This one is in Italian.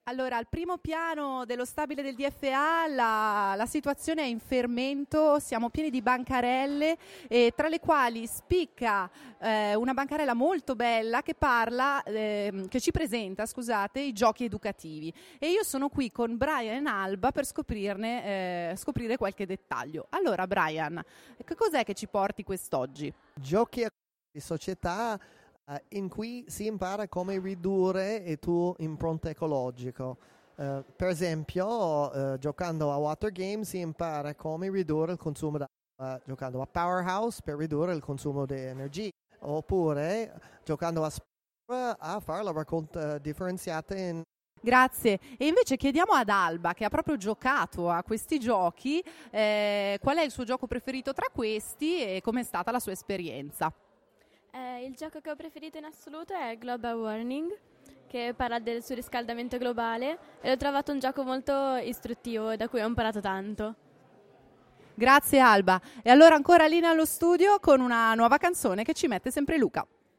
Allora, al primo piano dello stabile del DFA la situazione è in fermento, siamo pieni di bancarelle, tra le quali spicca una bancarella molto bella che che ci presenta, scusate, i giochi educativi. E io sono qui con Brian e Alba per scoprire qualche dettaglio. Allora, Brian, che cos'è che ci porti quest'oggi? Giochi di società in cui si impara come ridurre il tuo impronta ecologico. Per esempio, giocando a Water Game si impara come ridurre il consumo d'acqua, giocando a Powerhouse per ridurre il consumo di energia, oppure giocando a Sport a fare la raccolta differenziata in... Grazie. E invece chiediamo ad Alba, che ha proprio giocato a questi giochi, qual è il suo gioco preferito tra questi e com'è stata la sua esperienza. Il gioco che ho preferito in assoluto è Global Warming, che parla del surriscaldamento globale, e l'ho trovato un gioco molto istruttivo da cui ho imparato tanto. Grazie Alba. E allora ancora linea allo studio con una nuova canzone che ci mette sempre Luca.